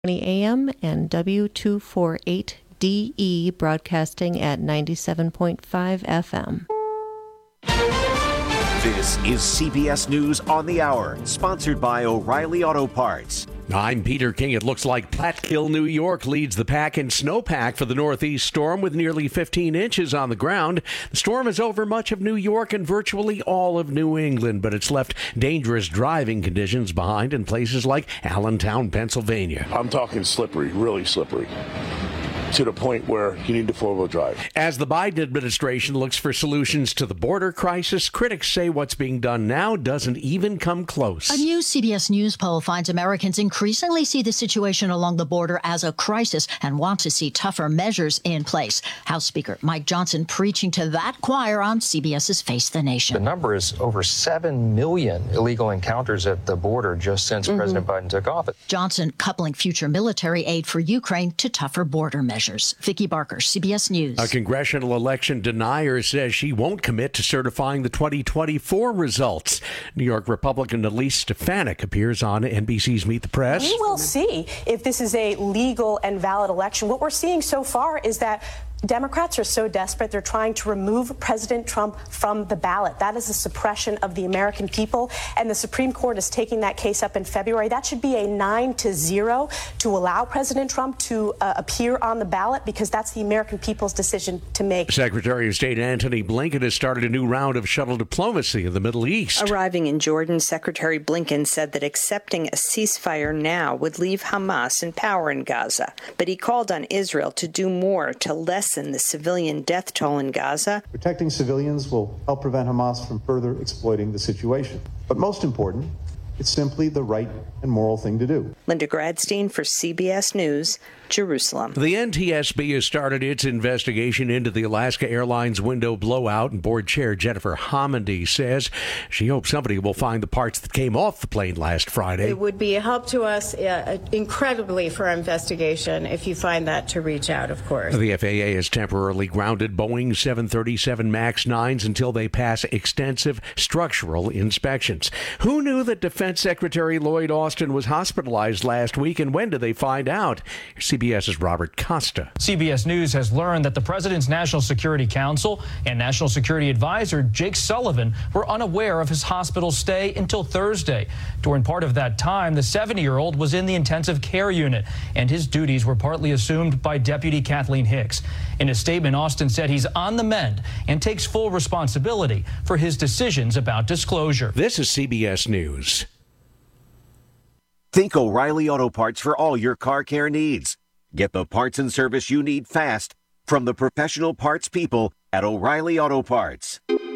AM and W248DE broadcasting at 97.5 FM. This is CBS News on the Hour, sponsored by O'Reilly Auto Parts. I'm Peter King. It looks like Plattekill, New York leads the pack in snowpack for the northeast storm with nearly 15 inches on the ground. The storm is over much of New York and virtually all of New England, but it's left dangerous driving conditions behind in places like Allentown, Pennsylvania. I'm talking slippery, really slippery, to the point where you need the four-wheel drive. As the Biden administration looks for solutions to the border crisis, critics say what's being done now doesn't even come close. A new CBS News poll finds Americans increasingly see the situation along the border as a crisis and want to see tougher measures in place. House Speaker Mike Johnson preaching to that choir on CBS's Face the Nation. The number is over 7 million illegal encounters at the border just since President Biden took office. Johnson coupling future military aid for Ukraine to tougher border measures. Vicki Barker, CBS News. A congressional election denier says she won't commit to certifying the 2024 results. New York Republican Elise Stefanik appears on NBC's Meet the Press. We will see if this is a legal and valid election. What we're seeing so far is that Democrats are so desperate, they're trying to remove President Trump from the ballot. That is a suppression of the American people, and the Supreme Court is taking that case up in February. That should be a 9-0 to allow President Trump to appear on the ballot, because that's the American people's decision to make. Secretary of State Antony Blinken has started a new round of shuttle diplomacy in the Middle East. Arriving in Jordan, Secretary Blinken said that accepting a ceasefire now would leave Hamas in power in Gaza, but he called on Israel to do more to lessen the civilian death toll in Gaza. Protecting civilians will help prevent Hamas from further exploiting the situation. But most important, it's simply the right and moral thing to do. Linda Gradstein for CBS News, Jerusalem. The NTSB has started its investigation into the Alaska Airlines window blowout, and board chair Jennifer Homendy says she hopes somebody will find the parts that came off the plane last Friday. It would be a help to us incredibly for our investigation if you find that, to reach out, of course. The FAA has temporarily grounded Boeing 737 MAX 9s until they pass extensive structural inspections. Who knew that Defense Secretary Lloyd Austin was hospitalized last week, and when did they find out? CBS's Robert Costa. CBS News has learned that the President's National Security Council and National Security Advisor Jake Sullivan were unaware of his hospital stay until Thursday. During part of that time, the 70-year-old was in the intensive care unit, and his duties were partly assumed by Deputy Kathleen Hicks. In a statement, Austin said he's on the mend and takes full responsibility for his decisions about disclosure. This is CBS News. Think O'Reilly Auto Parts for all your car care needs. Get the parts and service you need fast from the professional parts people at O'Reilly Auto Parts.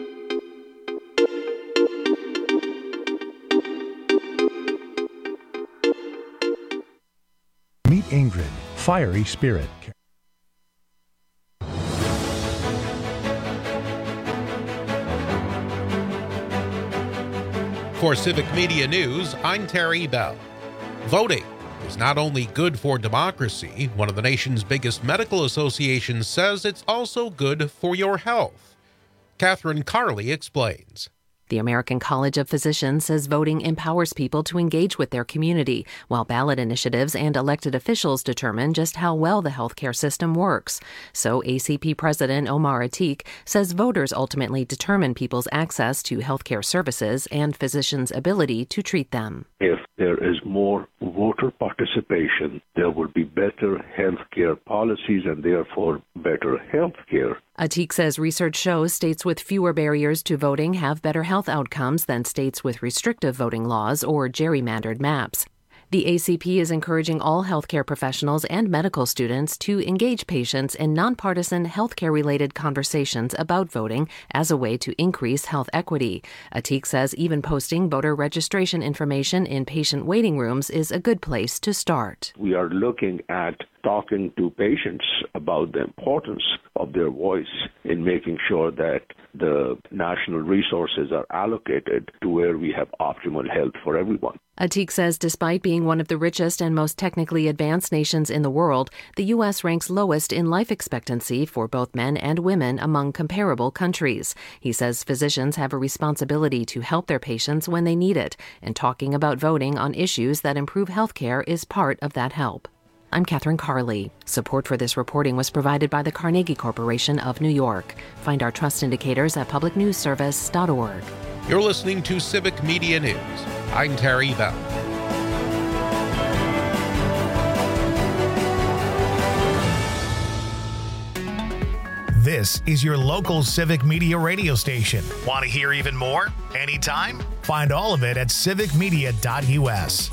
Meet Ingrid, fiery spirit. For Civic Media News, I'm Terry Bell. Voting is not only good for democracy, one of the nation's biggest medical associations says it's also good for your health. Catherine Carley explains. The American College of Physicians says voting empowers people to engage with their community, while ballot initiatives and elected officials determine just how well the healthcare system works. So ACP President Omar Atiq says voters ultimately determine people's access to healthcare services and physicians' ability to treat them. If there is more voter participation, there will be better healthcare policies and therefore better healthcare. Atiq says research shows states with fewer barriers to voting have better health outcomes than states with restrictive voting laws or gerrymandered maps. The ACP is encouraging all healthcare professionals and medical students to engage patients in nonpartisan healthcare-related conversations about voting as a way to increase health equity. Atiq says even posting voter registration information in patient waiting rooms is a good place to start. We are looking at talking to patients about the importance of their voice in making sure that the national resources are allocated to where we have optimal health for everyone. Atiq says despite being one of the richest and most technically advanced nations in the world, the U.S. ranks lowest in life expectancy for both men and women among comparable countries. He says physicians have a responsibility to help their patients when they need it, and talking about voting on issues that improve health care is part of that help. I'm Catherine Carley. Support for this reporting was provided by the Carnegie Corporation of New York. Find our trust indicators at publicnewsservice.org. You're listening to Civic Media News. I'm Terry Bell. This is your local Civic Media radio station. Want to hear even more? Anytime? Find all of it at civicmedia.us.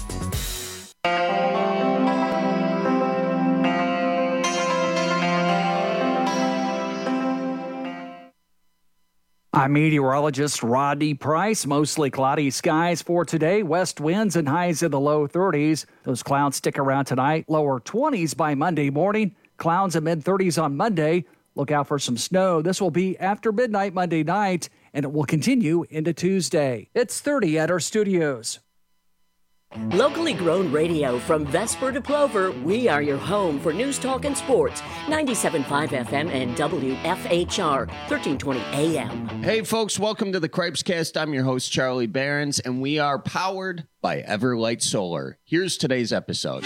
I'm meteorologist Rodney Price. Mostly cloudy skies for today. West winds and highs in the low 30s. Those clouds stick around tonight. Lower 20s by Monday morning. Clouds in mid-30s on Monday. Look out for some snow. This will be after midnight Monday night, and it will continue into Tuesday. It's 30 at our studios. Locally grown radio from Vesper to Plover, we are your home for news, talk, and sports. 97.5 FM and WFHR, 1320 AM. Hey, folks, welcome to the Cripescast. I'm your host, Charlie Behrens, and we are powered by Everlight Solar. Here's today's episode.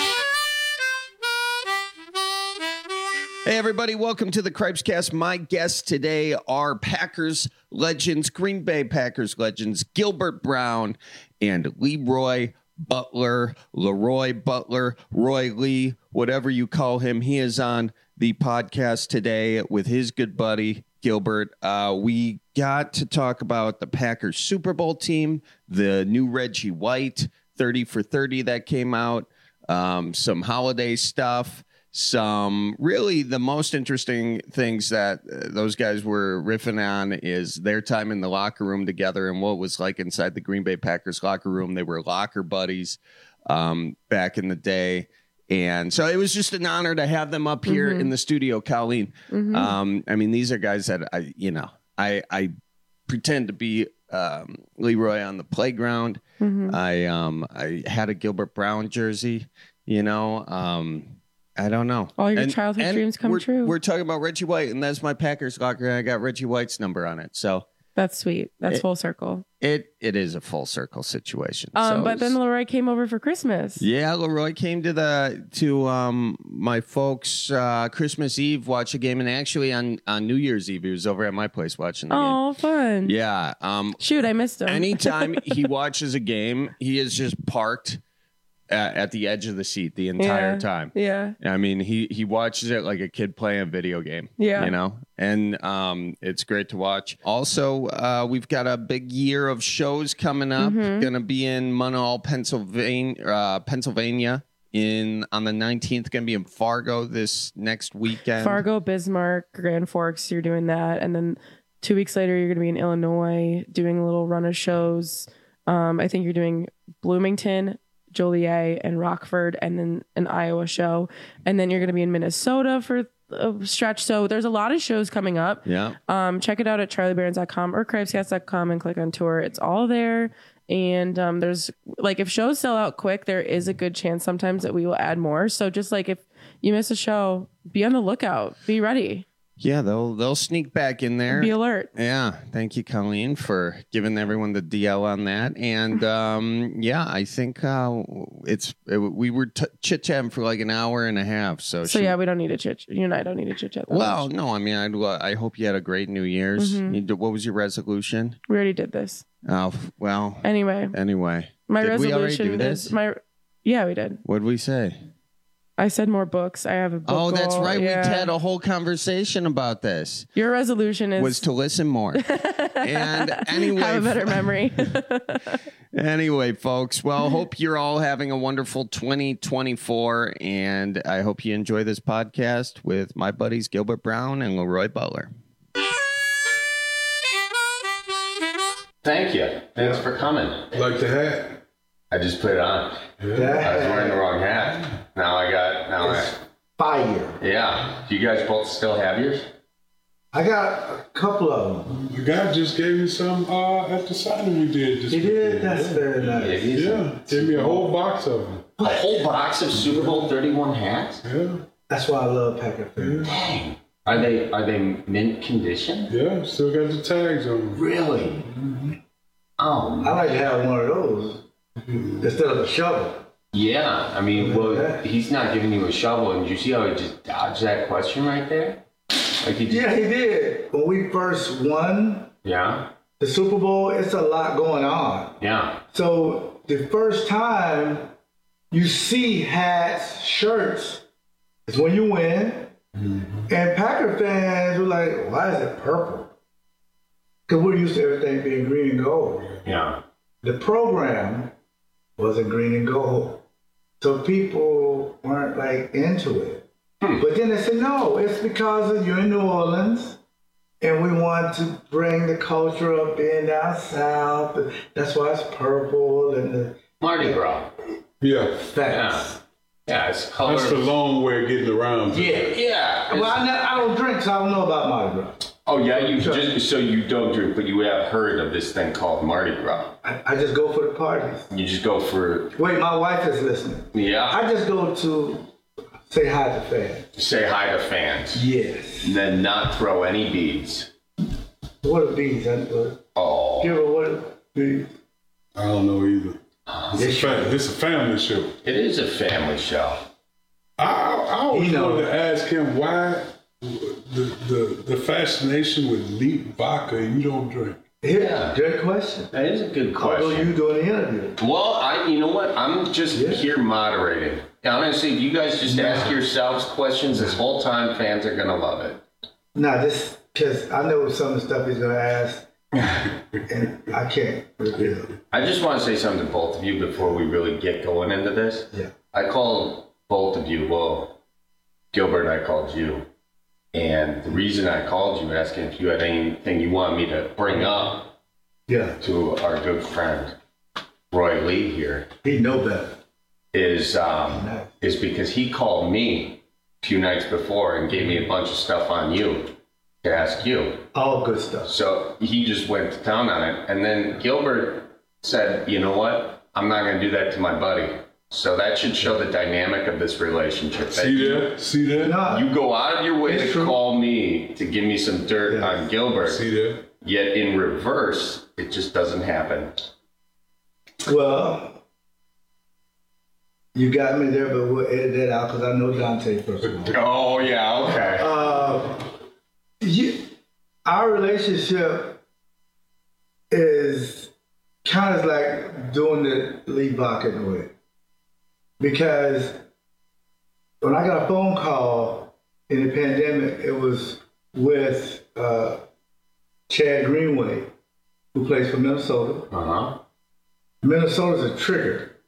Hey, everybody, welcome to the Cripescast. My guests today are Packers legends, Green Bay Packers legends, Gilbert Brown and Leroy Butler, Roy Lee, whatever you call him. He is on the podcast today with his good buddy, Gilbert. We got to talk about the Packers Super Bowl team, the new Reggie White, 30 for 30 that came out, some holiday stuff. Some really the most interesting things that those guys were riffing on is their time in the locker room together and what it was like inside the Green Bay Packers locker room. They were locker buddies back in the day. And so it was just an honor to have them up here in the studio, Colleen. I mean, these are guys that I pretend to be Leroy on the playground. I had a Gilbert Brown jersey, I don't know. All your childhood dreams come true. We're talking about Reggie White, and that's my Packers locker, and I got Reggie White's number on it. So that's sweet. That's full circle. It is a full circle situation. But then Leroy came over for Christmas. Yeah, Leroy came to my folks' Christmas Eve, watch a game, and actually on New Year's Eve, he was over at my place watching the game. Oh, fun. Yeah. Shoot, I missed him. Anytime he watches a game, he is just parked at the edge of the seat the entire time. Yeah. I mean, he watches it like a kid playing a video game. Yeah. And it's great to watch. Also, we've got a big year of shows coming up. Gonna be in Munhall, Pennsylvania on the 19th. Gonna be in Fargo this next weekend. Fargo, Bismarck, Grand Forks, you're doing that. And then 2 weeks later, you're gonna be in Illinois doing a little run of shows. I think you're doing Bloomington, Joliet, and Rockford, and then an Iowa show, and then you're going to be in Minnesota for a stretch. So there's a lot of shows coming up. Yeah. Check it out at charliebehrens.com or cripescast.com and click on tour. It's all there. And there's if shows sell out quick, there is a good chance sometimes that we will add more. So just if you miss a show, be on the lookout. Be ready. Yeah, they'll sneak back in there. Be alert. Yeah, thank you, Colleen, for giving everyone the DL on that. And I think we were chit chatting for like an hour and a half. So yeah, we don't need to chit. You and I don't need to chit chat. Well, no, I mean, I hope you had a great New Year's. What was your resolution? We already did this. Oh well. Anyway, my resolution we already do this? Yeah, we did. What did we say? I said more books. I have a book. Oh, that's right. Yeah. We had a whole conversation about this. Your resolution was to listen more. And anyway, have a better memory. Anyway, folks, well, hope you're all having a wonderful 2024, and I hope you enjoy this podcast with my buddies Gilbert Brown and Leroy Butler. Thank you. Thanks for coming. Like the hat? I just put it on. Yeah. I was wearing the wrong hat. It's fire. Yeah. Do you guys both still have yours? I got a couple of them. The guy just gave me some at the signing we did. He did? That's very nice. Yeah. Gave me a whole box of them. A whole box of Super Bowl 31 hats? Yeah. That's why I love Packer fans. Dang. Are they mint condition? Yeah. Still got the tags on them. Really? Mm-hmm. Oh, I like to have one of those instead of a shovel. Yeah, I mean, well, he's not giving you a shovel, and you see how he just dodged that question right there? Like he did. When we first won the Super Bowl, it's a lot going on. Yeah. So the first time you see hats, shirts, is when you win. Mm-hmm. And Packer fans were like, why is it purple? Because we're used to everything being green and gold. Yeah. The program wasn't green and gold. So people weren't like into it. But then they said, no, it's because you're in New Orleans and we want to bring the culture of being down south. That's why it's purple and the Mardi Gras. Yeah. Facts. Yeah, it's colors. That's the long way of getting around. Yeah. Well, I don't drink, so I don't know about Mardi Gras. Oh, yeah, so you don't drink, but you have heard of this thing called Mardi Gras. I just go for the parties. You just go for... Wait, my wife is listening. Yeah? I just go to say hi to fans. Say hi to fans. Yes. And then not throw any beads. What are beads? Oh. Give her what are beads? I don't know either. This is a family show. It is a family show. I always wanted to ask him why the fascination with Leap vodka you don't drink. Yeah, good question. That is a good question. Although you doing the interview. Well, you know what? I'm just here moderating. Honestly, if you guys just ask yourselves questions this whole time, fans are going to love it. Nah, this, because I know some of the stuff he's going to ask, and I can't reveal it. I just want to say something to both of you before we really get going into this. Yeah. I called both of you, well, Gilbert, I called you. And the reason I called you asking if you had anything you want me to bring up to our good friend, Roy Lee here. He'd know better. Is because he called me a few nights before and gave me a bunch of stuff on you to ask you. All good stuff. So he just went to town on it. And then Gilbert said, you know what? I'm not going to do that to my buddy. So that should show the dynamic of this relationship. See that? No, you go out of your way to call me to give me some dirt on Gilbert. See that? Yet in reverse, it just doesn't happen. Well, you got me there, but we'll edit that out because I know Dante first of all. Oh, yeah, okay. Our relationship is kind of like doing the lead vodka in a way. Because when I got a phone call in the pandemic, it was with Chad Greenway, who plays for Minnesota. Uh-huh. Minnesota's a trigger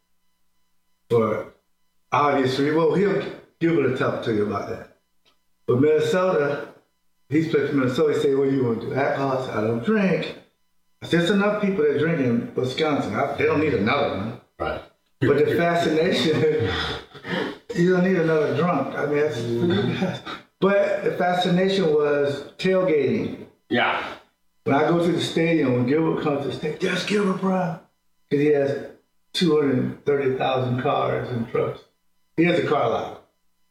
for obvious reasons. Well, Gilbert will talk to you about that. But Minnesota, he's played for Minnesota. He said, what do you want to do? Alcohol? I said, I don't drink. I said, there's enough people that drink in Wisconsin. They don't need another one. Right. But the fascination, you don't need another drunk. I mean, but the fascination was tailgating. Yeah. When I go to the stadium, when Gilbert comes to the stadium, yes, Gilbert Brown, because he has 230,000 cars and trucks. He has a car lot.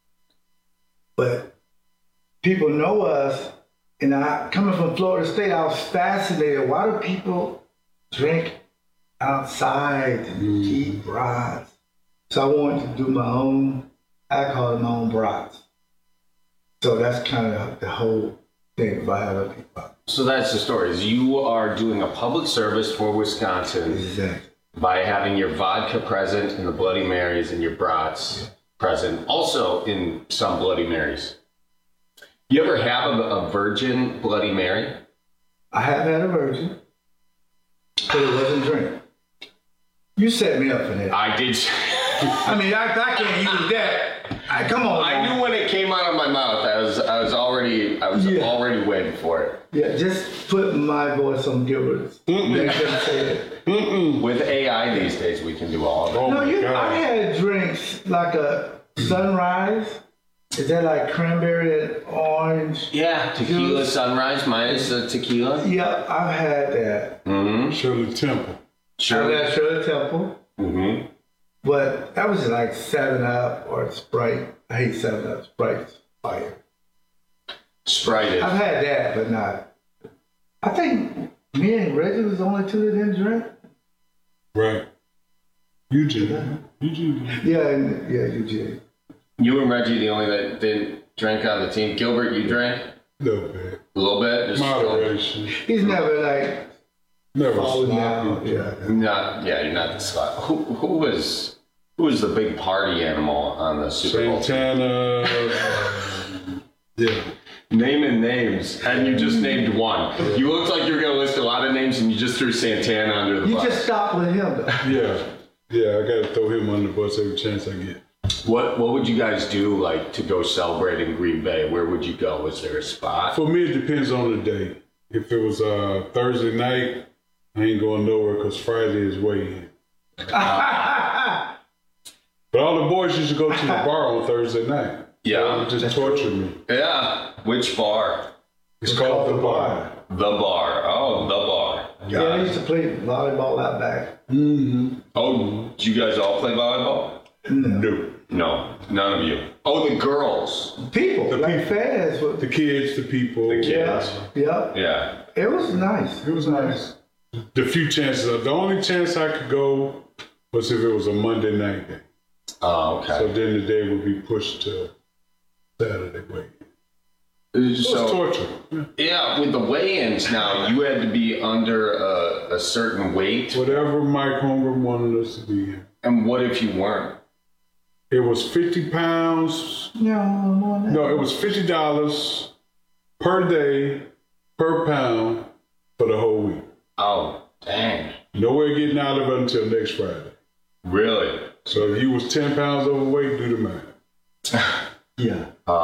But people know us, and coming from Florida State, I was fascinated. Why do people drink outside and eat brats? So I wanted to do my own alcohol and my own brats. So that's kind of the whole thing about having people. So that's the story. Is you are doing a public service for Wisconsin by having your vodka present in the Bloody Marys and your brats present, also in some Bloody Marys. You ever have a virgin Bloody Mary? I have had a virgin, but it wasn't drink. You set me up for that. I did. I mean, I can't use that. Come on. I knew when it came out of my mouth. I was already waiting for it. Yeah, just put my voice on Gilbert's. They couldn't say it. With AI these days, we can do all of it. No, I had drinks like a Sunrise. Is that like cranberry and orange? Yeah, tequila juice? Sunrise minus the tequila. Yeah, I've had that. Mm-hmm. Shirley Temple. I've had Shirley Temple. Mm-hmm. But that was like 7-Up or Sprite. I hate 7-Up. Sprite's fire. Sprite is. I've had that, but not. I think me and Reggie was the only two that didn't drink. Right. Eugene. Yeah, Eugene. You and Reggie, the only that didn't drink on the team. Gilbert, you drank? A little bit. A little bit? Just moderation. He's never like... Never falling sloppy. down. You're not the slot. Who was the big party animal on the Super Bowl? Santana. Yeah. Naming names, and you just named one. You looked like you were going to list a lot of names, and you just threw Santana under the bus. You just stopped with him, though. Yeah, I got to throw him under the bus every chance I get. What would you guys do, like, to go celebrate in Green Bay? Where would you go? Was there a spot? For me, it depends on the day. If it was Thursday night, I ain't going nowhere because Friday is weigh-in. But all the boys used to go to the bar on Thursday night. Yeah. It just tortured me. Yeah. Which bar? It's called The Bar. The Bar. Oh, The Bar. Yeah, I used to play volleyball out back. Mm-hmm. Oh, did you guys all play volleyball? No, none of you. Oh, the girls. People, fans. The kids, the people. The kids. Yeah. It was nice. The only chance I could go was if it was a Monday night game. Oh, okay. So then the day would be pushed to Saturday weigh-in. It was torture. Yeah, with the weigh-ins now, you had to be under a certain weight. Whatever Mike Holmgren wanted us to be in. And what if you weren't? It was 50 pounds. No, it was $50 per day, per pound for the whole week. Oh, dang. Nowhere getting out of it until next Friday. Really? So if you was 10 pounds overweight, do the math. Yeah.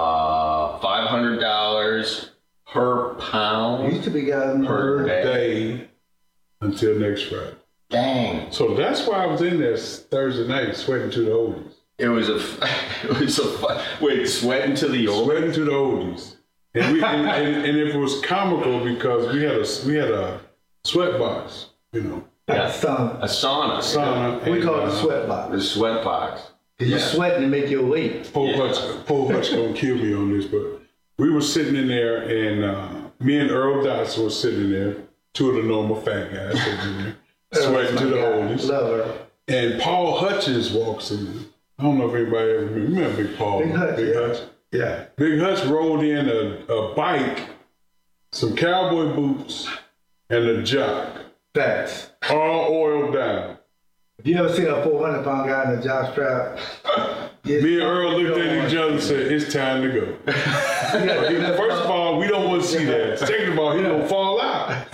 $500 per pound. Used to be guys per day until next Friday. Dang. So that's why I was in there Thursday night sweating to the oldies. It was a wait, sweating to the oldies? Sweating to the oldies. And, and it was comical because we had a sweat box, you know. Yeah. A sauna. We call it a sweat box. The sweat box. Because you're sweating to make your weight. Paul Hutch gonna kill me on this, but we were sitting in there, and me and Earl Dotson was sitting there, two of the normal fat guys sitting in there, sweating to the oldies. Love her. And Paul Hutchins walks in. I don't know if anybody ever remember Big Paul. Big Hutch. Yeah. Big Hutch rolled in a bike, some cowboy boots, and a jock. Facts. All oiled down. You ever seen a 400-pound guy in a jock strap? Me and Earl looked at each other and said, it's time to go. First of all, we don't want to see that. Second of all, he don't fall out.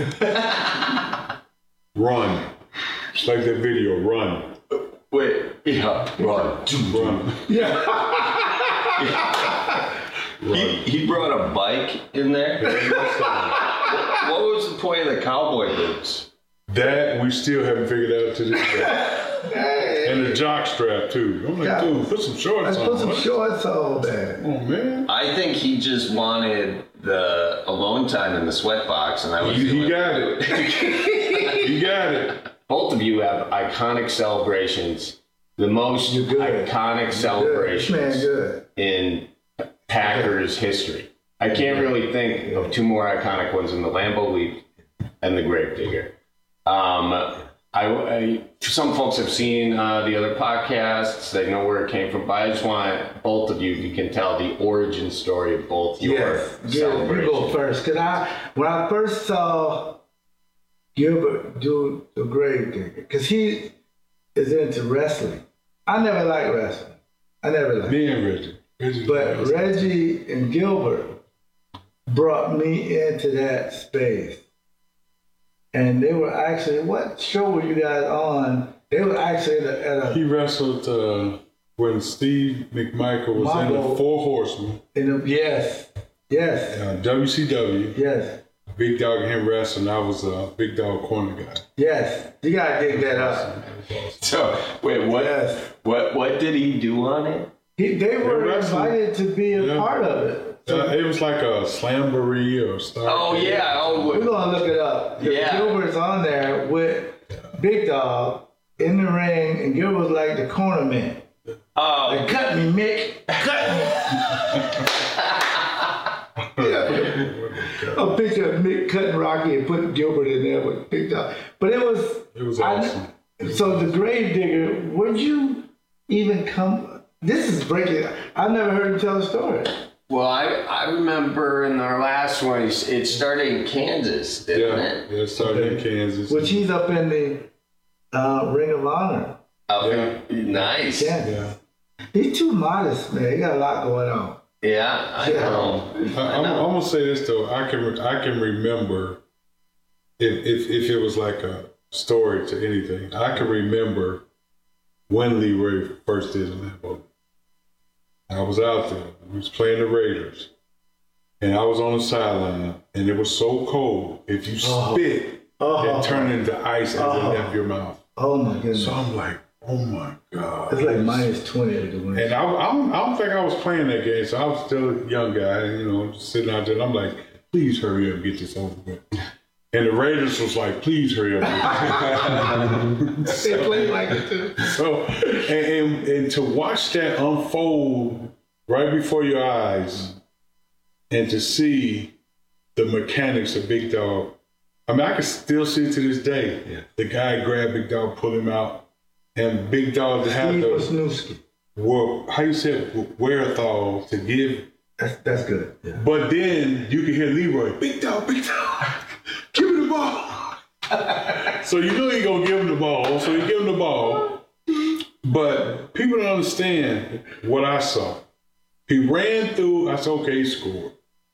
Run. It's like that video, run. Wait, run. Yeah. He brought a bike in there? What was the point of the cowboy boots? That we still haven't figured out to this day. And the jock strap too. I'm like, dude, put some shorts on. Put some shorts on, man. Oh man. I think he just wanted the alone time in the sweat box, and I was. He got it. He got it. Both of you have iconic celebrations. The most iconic celebrations in Packers history. I can't really think of two more iconic ones in the Lambeau Leap and the Gravedigger. Some folks have seen the other podcasts. They know where it came from. But I just want both of you, if you can tell the origin story of both your celebrations. You go first. Because when I first saw Gilbert do the Gravedigger, because he is into wrestling. I never liked wrestling. Me and Reggie. But Reggie and Gilbert brought me into that space. And they were actually, what show were you guys on? They were actually at a... He wrestled when Steve McMichael was in the Four Horsemen. Yes. WCW. Yes. Big Dog and him wrestling. I was a Big Dog corner guy. Yes. You gotta dig that up. So, wait, what did he do on it? They were invited to be a part of it. It was like a slamboree or stuff. Oh, yeah. We're going to look it up. Yeah. Gilbert's on there with Big Dog in the ring, and Gilbert was like the corner man. Oh. Like, cut me, Mick. Cut me. A picture of Mick cutting Rocky and putting Gilbert in there with Big Dog. But it was awesome. So the grave digger, would you even come? This is breaking. I've never heard him tell the story. Well, I remember in our last one, it started in Kansas, didn't it? Yeah, it started in Kansas. Which he's up in the Ring of Honor. Nice. Yeah. He's too modest, man. He got a lot going on. Yeah, I know. I'm gonna say this though. I can remember if it was like a story to anything. I can remember when Leroy first did Lambeau. I was out there. We was playing the Raiders, and I was on the sideline, and it was so cold. If you spit, it turned into ice as it left your mouth. Oh my goodness! So I'm like, oh my God. It's like -20 at the win. And I don't think I was playing that game, so I was still a young guy, and just sitting out there. And I'm like, please hurry up and get this over with. And the Raiders was like, please hurry up. They played like it too. So, and to watch that unfold right before your eyes, and to see the mechanics of Big Dog. I mean, I can still see it to this day. Yeah. The guy grabbed Big Dog, pulled him out, and Big Dog to have how you said, wherewithal to give. That's good. Yeah. But then you can hear Leroy, Big Dog, give him the ball. So you know you're going to give him the ball. So you give him the ball. But people don't understand what I saw. He ran through, I said, okay, he scored.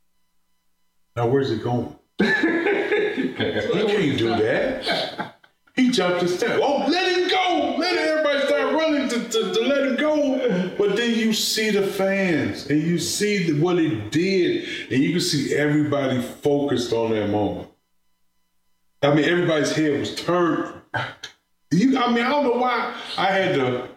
Now where's he going? He can't do that. He jumped the step. Oh, let him go. Let everybody start running to let him go. But then you see the fans and you see what it did. And you can see everybody focused on that moment. I mean, everybody's head was turned. I don't know why I had to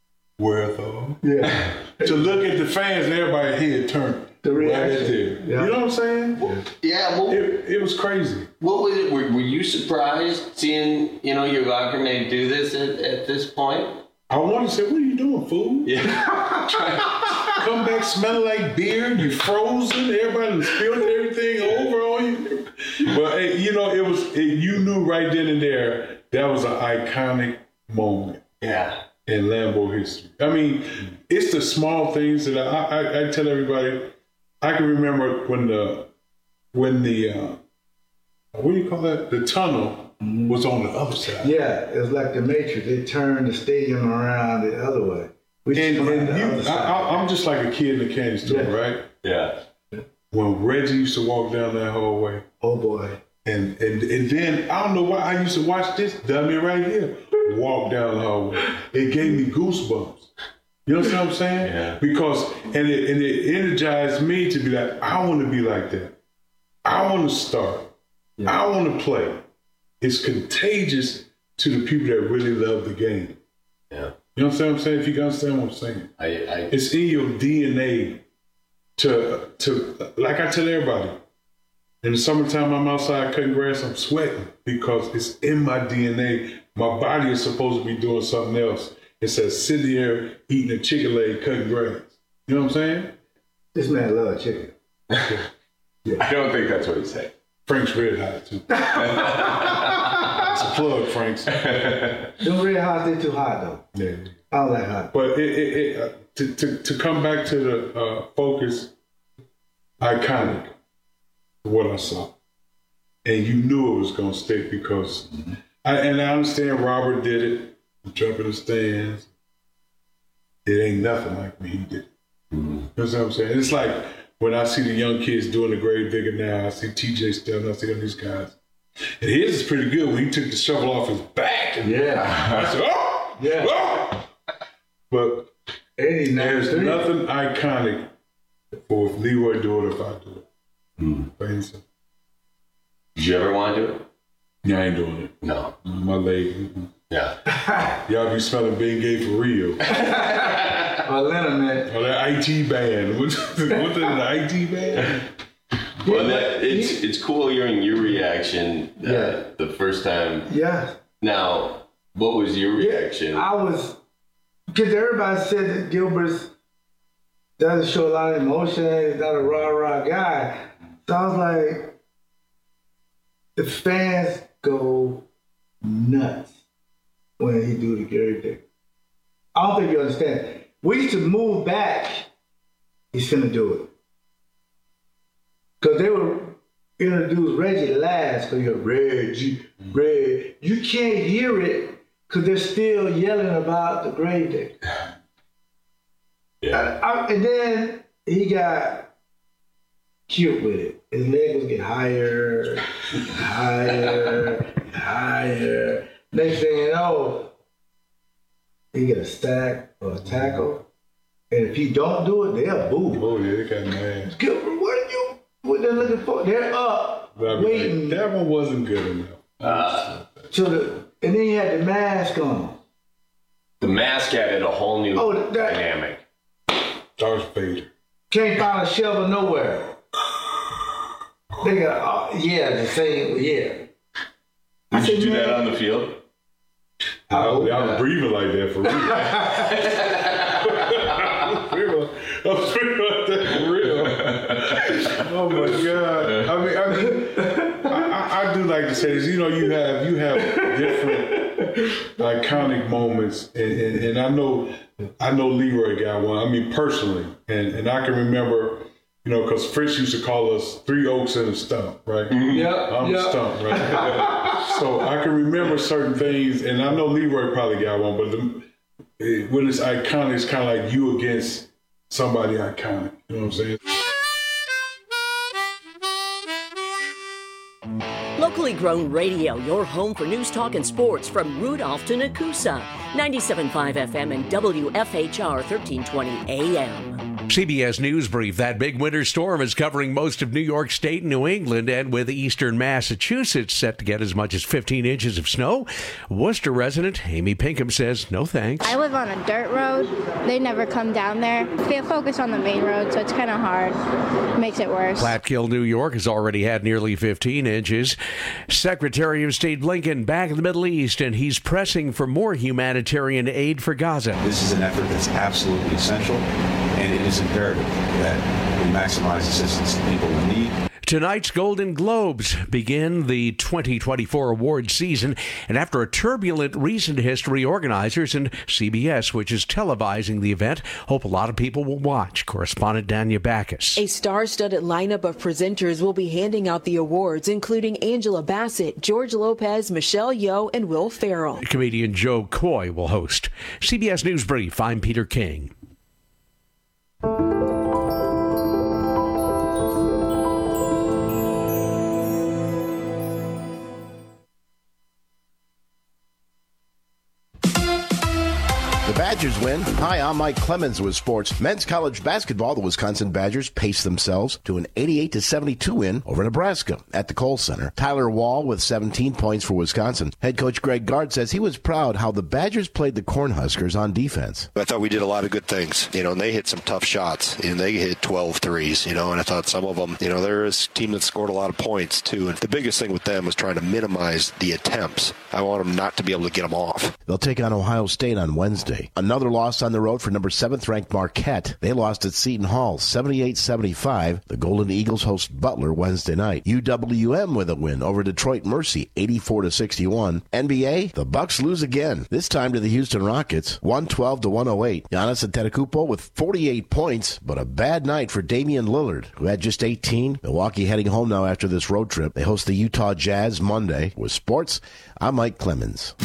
to look at the fans and everybody's head turned. The reaction. Right there. Yeah. You know what I'm saying? Yeah. Well, it was crazy. What was it? Were you surprised seeing, your locker mate do this at this point? I wanted to say, what are you doing, fool? Yeah. Come back smelling like beer, you frozen, everybody spilled everything over on you. But, you knew right then and there, that was an iconic moment. Yeah. In Lambeau history. I mean, it's the small things that I tell everybody. I can remember when the what do you call that? The tunnel was on the other side. Yeah, it was like the Matrix. They turned the stadium around the other way. I'm just like a kid in the candy store, right? Yeah. When Reggie used to walk down that hallway. Oh boy. And then I don't know why I used to watch this dummy right here walk down the hallway. It gave me goosebumps. You know what I'm saying? Yeah. Because it energized me to be like, I want to be like that. I want to start. Yeah. I want to play. It's contagious to the people that really love the game. Yeah. You know what I'm saying? If you can understand what I'm saying. It's in your DNA to like I tell everybody. In the summertime, I'm outside cutting grass, I'm sweating because it's in my DNA. My body is supposed to be doing something else. It says sitting here eating a chicken leg, cutting grass. You know what I'm saying? This man loves chicken. Yeah. I don't think that's what he said. Frank's Red Hot, too. It's a plug, Frank's. Them Red Hot, they're too hot, though. Yeah. I don't like hot. But to come back to the focus, iconic. What I saw, and you knew it was gonna stick because, I understand Robert did it, jump in the stands. It ain't nothing like when he did it. You know what I'm saying? It's like when I see the young kids doing the grave digger now. I see TJ Stelton, I see all these guys, and his is pretty good when he took the shovel off his back. Yeah, I said, oh, yeah. Oh. But there's nothing iconic for if Leroy do it, if I do it. Did you ever want to do it? Yeah, I ain't doing it. No. My leg. Yeah. Y'all be smelling Ben Gay for real. Atlanta, man. Or that IT band. What's the IT band? Well, it's cool hearing your reaction the first time. Yeah. Now, what was your reaction? Because everybody said that Gilbert doesn't show a lot of emotion. He's not a rah-rah guy. So I was like, the fans go nuts. when he do the Gary Dick. I don't think you understand. We used to move back. He's finna do it. Because they were introduced Reggie last, because you're Reggie. You can't hear it because they're still yelling about the grave digger. Yeah. And then he got cute with it. His leg was getting higher, higher. Next thing you know, he get a sack or a tackle. And if he don't do it, they'll boo. Oh, yeah, they got mad. Gilbert, what they're looking for? They're up, waiting. That one wasn't good enough. And then he had the mask on. The mask added a whole new dynamic. Darth Vader. Can't find a shovel nowhere. They got, the same, Did you do that on the field? I was breathing like that for real. I was breathing like that for real. Oh my God. I do like to say this. You know, you have different iconic moments, and I know Leroy got one. I mean, personally, and I can remember, you know, because Fritz used to call us 3 Oaks and a stump, right? I'm a stump, right? So I can remember certain things, and I know Leroy probably got one, but when it's iconic, it's kind of like you against somebody iconic. You know what I'm saying? Locally grown radio, your home for news, talk, and sports from Rudolph to Nakusa. 97.5 FM and WFHR 1320 AM. CBS News Brief. That big winter storm is covering most of New York State and New England, and with eastern Massachusetts set to get as much as 15 inches of snow. Worcester resident Amy Pinkham says no thanks. I live on a dirt road. They never come down there. They focus on the main road, so it's kind of hard. It makes it worse. Platkill, New York has already had nearly 15 inches. Secretary of State Blinken back in the Middle East, and he's pressing for more humanitarian aid for Gaza. This is an effort that's absolutely essential, and it is imperative that we maximize assistance to people in need. Tonight's Golden Globes begin the 2024 award season, and after a turbulent recent history, organizers and CBS, which is televising the event, hope a lot of people will watch. Correspondent Danya Backus. A star-studded lineup of presenters will be handing out the awards, including Angela Bassett, George Lopez, Michelle Yeoh, and Will Ferrell. Comedian Joe Coy will host. CBS News Brief, I'm Peter King. Badgers win. Hi, I'm Mike Clemens with sports. Men's college basketball, the Wisconsin Badgers paced themselves to an 88-72 win over Nebraska at the Kohl Center. Tyler Wall with 17 points for Wisconsin. Head coach Greg Gard says he was proud how the Badgers played the Cornhuskers on defense. I thought we did a lot of good things, and they hit some tough shots, and they hit 12 threes, and I thought some of them, they're a team that scored a lot of points too, and the biggest thing with them was trying to minimize the attempts. I want them not to be able to get them off. They'll take on Ohio State on Wednesday. Another loss on the road for number 7th ranked Marquette. They lost at Seton Hall 78-75. The Golden Eagles host Butler Wednesday night. UWM with a win over Detroit Mercy 84-61. NBA, the Bucks lose again, this time to the Houston Rockets 112-108. Giannis Antetokounmpo with 48 points, but a bad night for Damian Lillard, who had just 18. Milwaukee heading home now after this road trip. They host the Utah Jazz Monday. With sports, I'm Mike Clemens.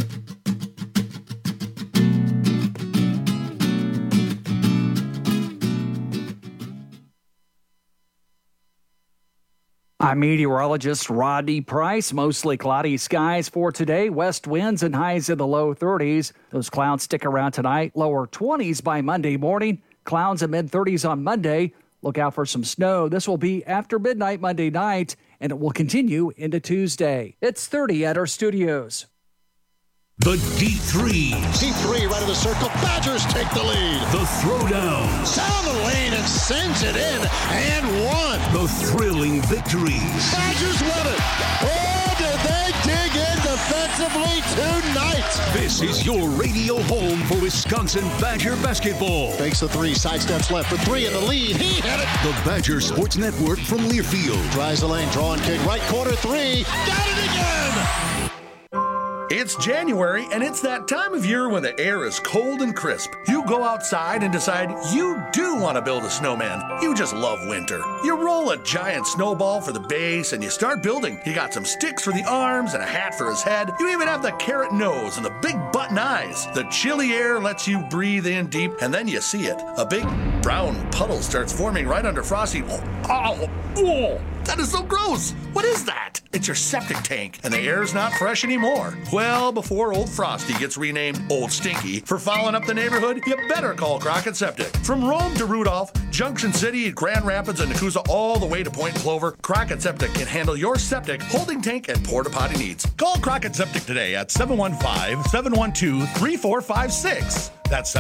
I'm meteorologist Rodney Price. Mostly cloudy skies for today. West winds and highs in the low 30s. Those clouds stick around tonight. Lower 20s by Monday morning. Clouds and mid-30s on Monday. Look out for some snow. This will be after midnight Monday night, and it will continue into Tuesday. It's 30 at our studios. The deep threes. Deep three right of the circle. Badgers take the lead. The throwdowns. Down the lane and sends it in and one. The thrilling victories. Badgers win it. Oh, did they dig in defensively tonight? This is your radio home for Wisconsin Badger basketball. Fakes the three, sidesteps left for three in the lead. He hit it. The Badger Sports Network from Learfield. Drives the lane, drawing kick, right corner three. Got it again. It's January, and it's that time of year when the air is cold and crisp. You go outside and decide you do want to build a snowman. You just love winter. You roll a giant snowball for the base, and you start building. You got some sticks for the arms and a hat for his head. You even have the carrot nose and the big button eyes. The chilly air lets you breathe in deep, and then you see it. A big brown puddle starts forming right under Frosty. Oh, that is so gross. What is that? It's your septic tank, and the air's not fresh anymore. Well, before old Frosty gets renamed Old Stinky for fouling up the neighborhood, you better call Crockett Septic. From Rome to Rudolph, Junction City, Grand Rapids, and Nakusa, all the way to Point Clover, Crockett Septic can handle your septic, holding tank, and porta potty needs. Call Crockett Septic today at 715-712-3456. That's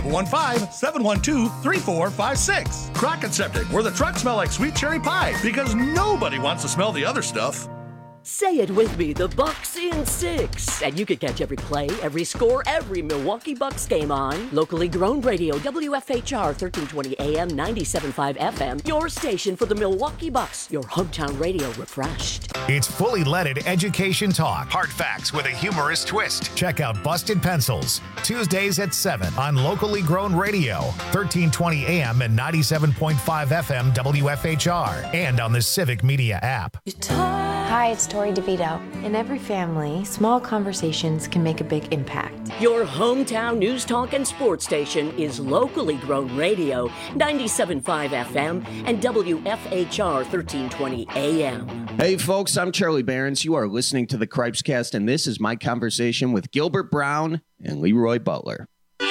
715-712-3456. Crockett Septic, where the trucks smell like sweet cherry pie, because nobody wants to smell the other stuff. Say it with me, the Bucks in 6. And you can catch every play, every score, every Milwaukee Bucks game on locally grown radio, WFHR 1320 AM, 97.5 FM, your station for the Milwaukee Bucks, your hometown radio refreshed. It's fully leaded education talk. Hard facts with a humorous twist. Check out Busted Pencils, Tuesdays at 7 on locally grown radio, 1320 AM and 97.5 FM WFHR, and on the Civic Media app. Hi, it's Tori DeVito. In every family, small conversations can make a big impact. Your hometown news talk and sports station is locally grown radio, 97.5 FM and WFHR 1320 AM. Hey folks, I'm Charlie Behrens. You are listening to the Cripescast, and this is my conversation with Gilbert Brown and Leroy Butler.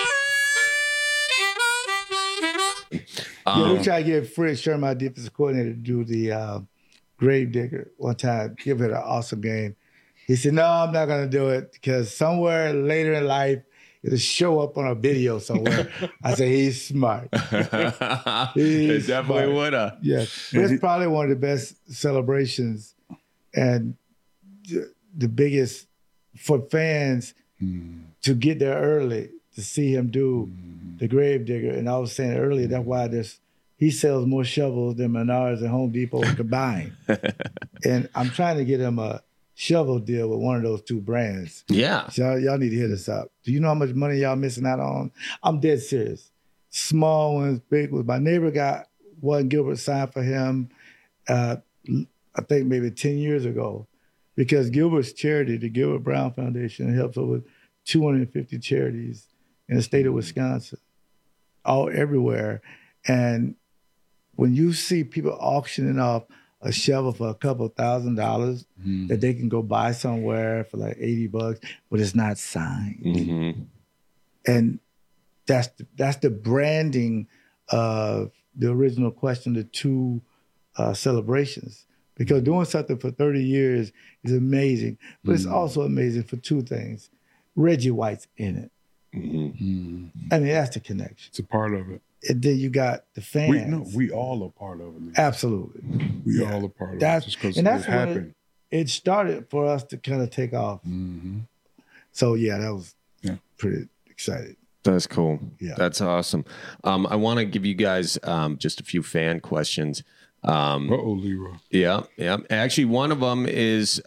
We try to get Fred Sherman, our defensive coordinator, to do the Gravedigger one time, give it an awesome game. He said, no, I'm not going to do it because somewhere later in life, it'll show up on a video somewhere. I said, he's smart. It definitely would have. Yes. It's probably one of the best celebrations and the biggest for fans to get there early to see him do the Gravedigger. And I was saying earlier, that's why he sells more shovels than Menards and Home Depot combined. And I'm trying to get him a shovel deal with one of those two brands. Yeah. So y'all need to hit us up. Do you know how much money y'all missing out on? I'm dead serious. Small ones, big ones. My neighbor got one Gilbert signed for him, I think maybe 10 years ago, because Gilbert's charity, the Gilbert Brown Foundation, helps over 250 charities in the state of Wisconsin, all everywhere. And when you see people auctioning off a shovel for a couple $1,000 that they can go buy somewhere for like $80, but it's not signed. And that's the branding of the original question, the two celebrations. Because doing something for 30 years is amazing, but it's also amazing for two things. Reggie White's in it. I mean, that's the connection. It's a part of it. And then you got the fans. We all are part of it. Man. Absolutely. We all are part of it. Just because it happened. It started for us to kind of take off. So, yeah, that was pretty exciting. That's cool. Yeah. That's awesome. I want to give you guys just a few fan questions. Leroy. Yeah. Actually, one of them is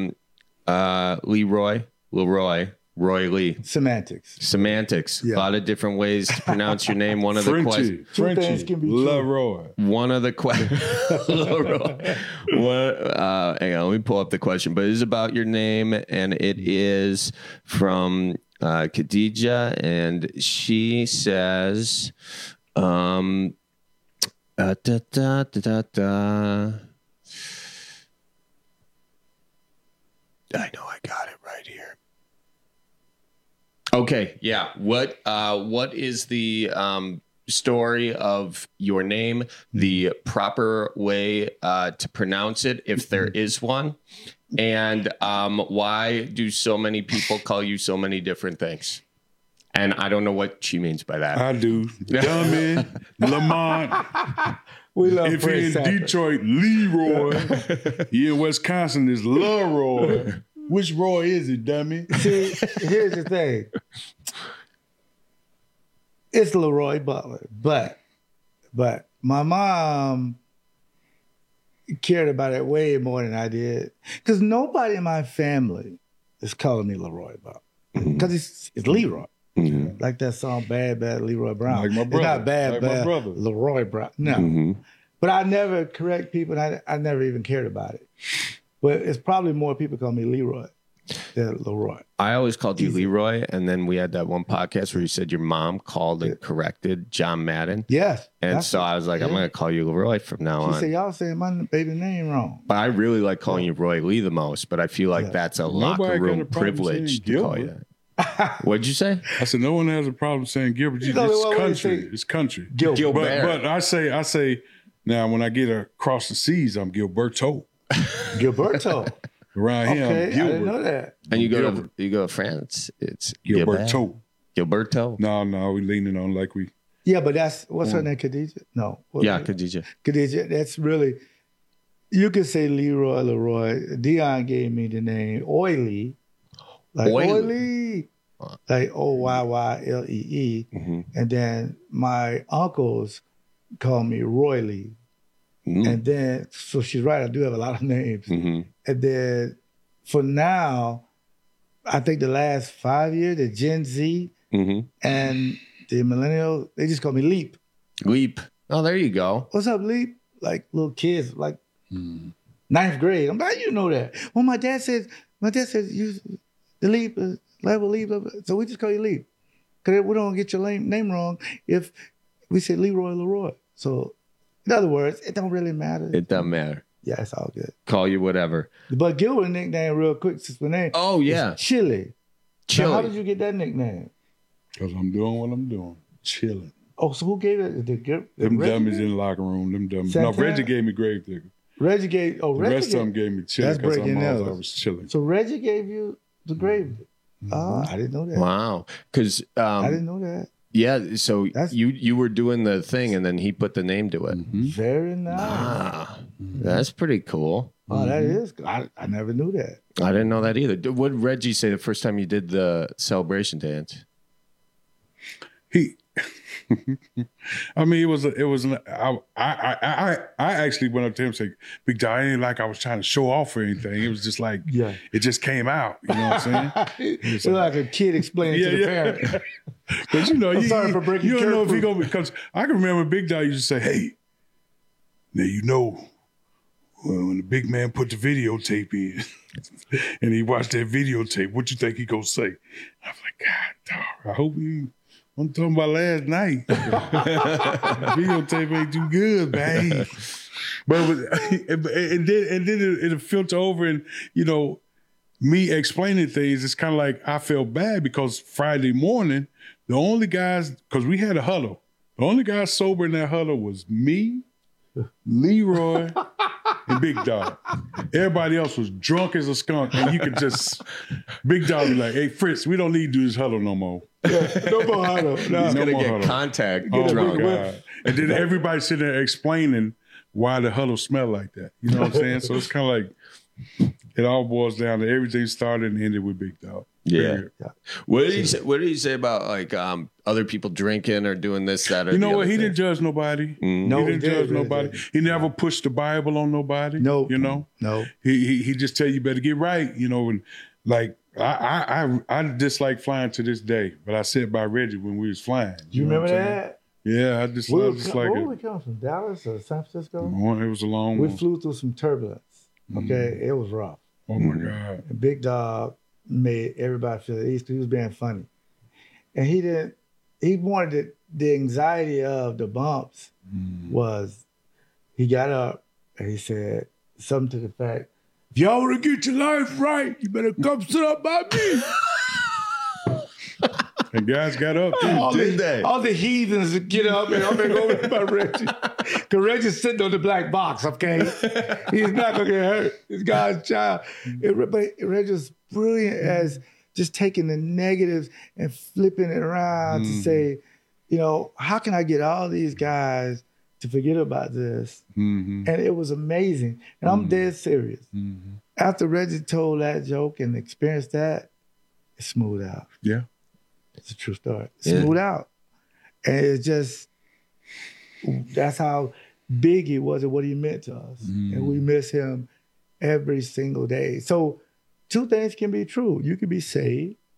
Leroy Lee. Semantics. Yeah. A lot of different ways to pronounce your name. One of the questions. Frenchie. Leroy. One of the questions. Hang on, let me pull up the question. But it is about your name, and it is from Khadija, and she says, I know I got it right here. Okay, yeah. What is the story of your name, the proper way to pronounce it, if there is one, and why do so many people call you so many different things? And I don't know what she means by that. I do. Dummy, Lamont. We love if you're in Detroit, Leroy. You're in Wisconsin, it's Leroy. Which Roy is it, dummy? See, here's the thing. It's Leroy Butler, but my mom cared about it way more than I did, because nobody in my family is calling me Leroy Butler. because it's Leroy. Like that song, Bad Leroy Brown. Like my brother. It's not Bad Like my brother. Leroy Brown. No. But I never correct people, and I never even cared about it. But it's probably more people call me Leroy than Leroy. I always called you Leroy, and then we had that one podcast where you said your mom called and corrected John Madden. Yes. And so I was like, I'm going to call you Leroy from now on. She said, y'all saying my baby name wrong. But I really like calling you Roy Lee the most, but I feel like that's a locker room privilege to call you that. What'd you say? I said no one has a problem saying Gilbert. It's country. It's country. Gilbert. But I say now when I get across the seas, I'm Gilberto. Gilberto. Around here, I'm Okay, I Gilbert. didn't know that. And you go to France, it's Gilberto. Gilberto. No, we're leaning on like we. Yeah, but what's her name, Khadijah? No. Khadijah. Khadijah, that's really, you could say Leroy. Dion gave me the name Oily. Like Oily. Like Oyyle. And then my uncles call me Roy Lee. And then, so she's right, I do have a lot of names. And then for now, I think the last 5 years, the Gen Z and the millennials, they just call me Leap. Leap. Oh, there you go. What's up, Leap? Like little kids, like ninth grade. I'm like, you know that. Well, my dad says you the Leap, level Leap. So we just call you Leap. Because we don't get your name wrong if we say Leroy. So in other words, it don't really matter. It doesn't matter. Yeah, it's all good. Call you whatever. But Gilbert nickname real quick, since my name. Oh, yeah. Chili. Chili. Now, how did you get that nickname? Because I'm doing what I'm doing. Chilling. Oh, so who gave it? Them dummies in the locker room. Them dummies. No, Reggie gave me Gravedigger. Reggie gave, the rest of them gave me Chili because I was chilling. So Reggie gave you the Gravedigger. Oh, I didn't know that. Wow. Because I didn't know that. Yeah, so you were doing the thing, and then he put the name to it. Very nice. Ah, that's pretty cool. Oh, that is. I never knew that. I didn't know that either. What did Reggie say the first time you did the celebration dance? I mean, I actually went up to him and said, Big Dog, it ain't like I was trying to show off or anything. It was just like, it just came out. You know what I'm saying? It's like a kid explaining to the parent. Because, I'm sorry for breaking you don't know if he character. going to, because I can remember Big Dog used to say, hey, now you know, when the big man put the videotape in and he watched that videotape, what you think he going to say? I was like, God, dog, I hope he... I'm talking about last night. Videotape ain't too good, man. But and then it'll filter over, and me explaining things. It's kind of like I felt bad because Friday morning, the only guys, because we had a huddle, the only guys sober in that huddle was me, Leroy, and Big Dog. Everybody else was drunk as a skunk, and you could just Big Dog be like, "Hey Fritz, we don't need to do this huddle no more." No more huddle. No. He's gonna more get huddle. contact. Oh drunk. my God! And then everybody sitting there explaining why the huddle smelled like that. You know what I'm saying? So it's kind of like it all boils down to everything started and ended with Big Dog. Yeah. What did he say? What did he say about like other people drinking or doing this, that, or You know the what? other He thing? didn't judge nobody. No, he didn't judge nobody. He never pushed the Bible on nobody. No. You know? No. He just tell you better get right, and like I dislike flying to this day, but I said by Reggie when we was flying. You know remember what I'm saying? that? Yeah, I just Where like we it. come from? Dallas or San Francisco? It was a long We one. flew through some turbulence. Okay, it was rough. Oh my God. And Big Dog made everybody feel at ease because he was being funny. And he wanted the anxiety of the bumps was he got up and he said something to the fact, if y'all want to get your life right, you better come sit up by me. And guys got up too. All the heathens would get up and I'm going to go over by Reggie. Because Reggie's sitting on the black box, okay? He's not going to get hurt. He's God's child. But Reggie's brilliant as just taking the negatives and flipping it around to say, how can I get all these guys to forget about this? And it was amazing. And I'm dead serious. After Reggie told that joke and experienced that, it smoothed out. Yeah. It's a true story. Smooth out. And it's just, that's how big he was and what he meant to us. And we miss him every single day. So 2 things can be true. You can be saved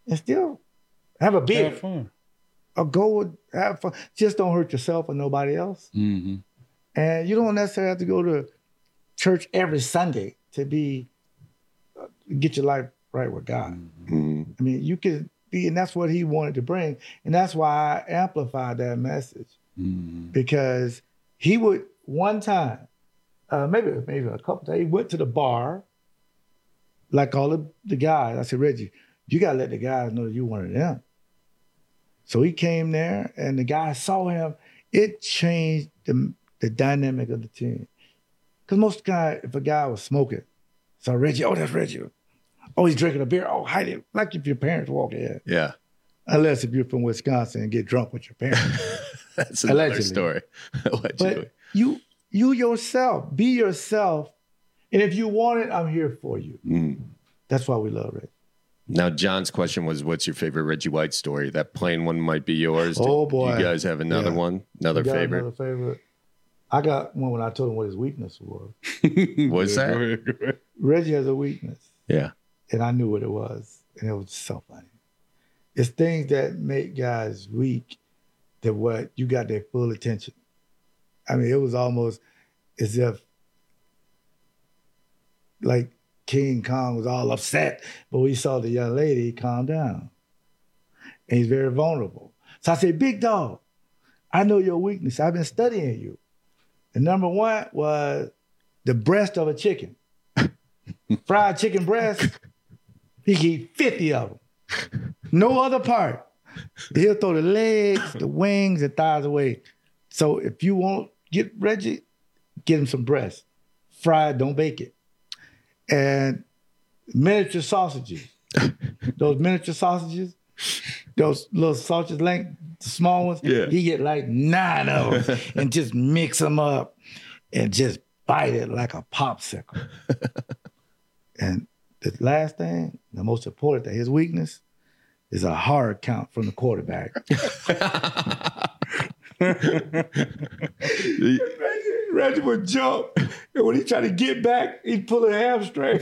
and still have a beer. Have fun. Or go have fun. Just don't hurt yourself or nobody else. Mm-hmm. And you don't necessarily have to go to church every Sunday to get your life right with God. Mm-hmm. I mean, you can be, and that's what he wanted to bring. And that's why I amplified that message. Mm-hmm. Because he would, one time, maybe a couple times, he went to the bar, like all the guys. I said, Reggie, you got to let the guys know that you're one of them. So he came there, and the guys saw him. It changed the dynamic of the team. Because most guys, if a guy was smoking, saw Reggie, oh, that's Reggie. Oh, he's drinking a beer. Oh, Heidi, like if your parents walk in. Yeah. Unless if you're from Wisconsin and get drunk with your parents. That's another story. Allegedly. But you yourself, be yourself. And if you want it, I'm here for you. That's why we love Reggie. Now, John's question was, what's your favorite Reggie White story? That plain one might be yours. Oh, boy. You guys have another one? Another favorite? Another favorite. I got one when I told him what his weakness was. What's that? Go ahead. Reggie has a weakness. Yeah. And I knew what it was. And it was so funny. It's things that make guys weak that what you got their full attention. I mean, it was almost as if like King Kong was all upset, but when he saw the young lady, he calmed down. And he's very vulnerable. So I said, big dog, I know your weakness. I've been studying you. And number one was the breast of a chicken. Fried chicken breast, he can eat 50 of them. No other part. He'll throw the legs, the wings, and thighs away. So if you want, get Reggie, get him some breast. Fried, don't bake it. And miniature sausages. Those miniature sausages, those little sausage length, the small ones, he get like 9 of them and just mix them up and just bite it like a popsicle. And the last thing, the most important thing, his weakness is a hard count from the quarterback. Reggie would jump, and when he tried to get back, he'd pull a hamstring.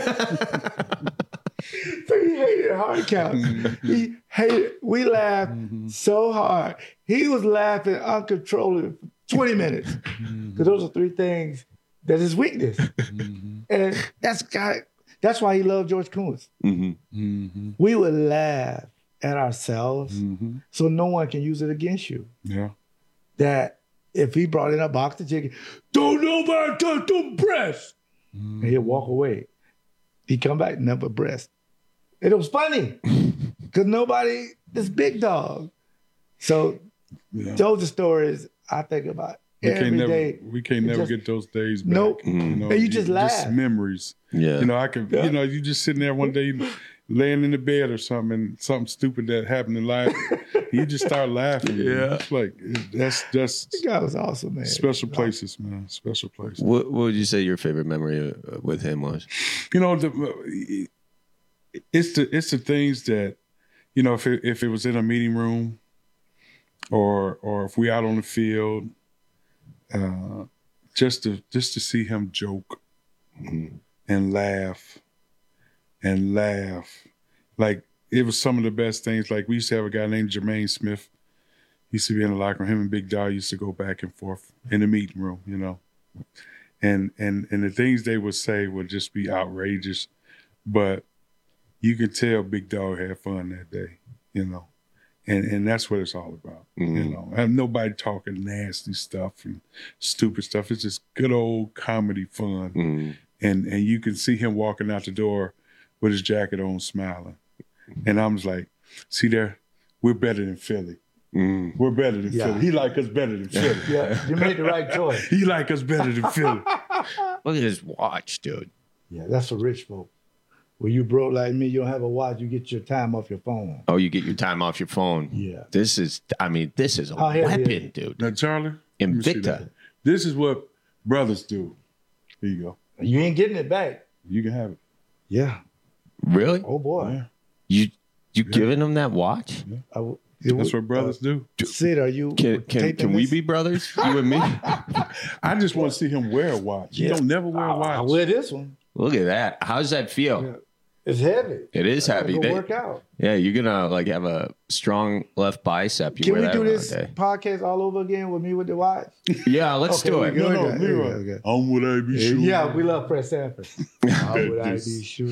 So he hated hard counts. He hated. We laughed so hard. He was laughing uncontrollably for 20 minutes because those are 3 things that is weakness, and that's why he loved George Koontz. We would laugh at ourselves, so no one can use it against you. Yeah. That if he brought in a box of chicken, don't nobody touch them breasts. And he'd walk away. He'd come back, number breast. And it was funny because nobody, this big dog. So those are stories I think about every day. We can't never get those days back. Nope. You know, and you just laugh. Just memories. Yeah. You know, I could, you know, you just sitting there one day laying in the bed or something and something stupid that happened in life. You just start laughing. Yeah. It's like, that's That guy was awesome, man. Special places, man. Special places. What would you say your favorite memory with him was? You know, it's the things that, you know, if it was in a meeting room or if we out on the field, just to see him joke and laugh. Like, it was some of the best things. Like, we used to have a guy named Jermaine Smith. He used to be in the locker room. Him and Big Dog used to go back and forth in the meeting room, you know. And the things they would say would just be outrageous. But you could tell Big Dog had fun that day, you know. And that's what it's all about, you know. I have nobody talking nasty stuff and stupid stuff. It's just good old comedy fun. And you can see him walking out the door with his jacket on, smiling. And I'm just like, see there, we're better than Philly. We're better than Philly. He like us better than Philly. Yeah, you made the right choice. He like us better than Philly. Look at his watch, dude. Yeah, that's for rich folk. When you broke like me, you don't have a watch, you get your time off your phone. Oh, you get your time off your phone. Yeah. This is a weapon, dude. Now, Charlie, Invicta. This is what brothers do. Here you go. You ain't getting it back. You can have it. Yeah. Really? Oh, boy. You giving him that watch? That's what brothers do. Sid, are you Can we be brothers? You and me? I just want to see him wear a watch. He don't never wear a watch. I wear this one. Look at that. How does that feel? It's heavy. It is heavy. Go work out. Yeah, you're gonna like have a strong left bicep. You Can wear we that do around this all day. podcast all over again with me with the watch? Yeah, let's do it. Leroy. I'm what I be sure. Yeah, we love Press Sanford. How would I be sure?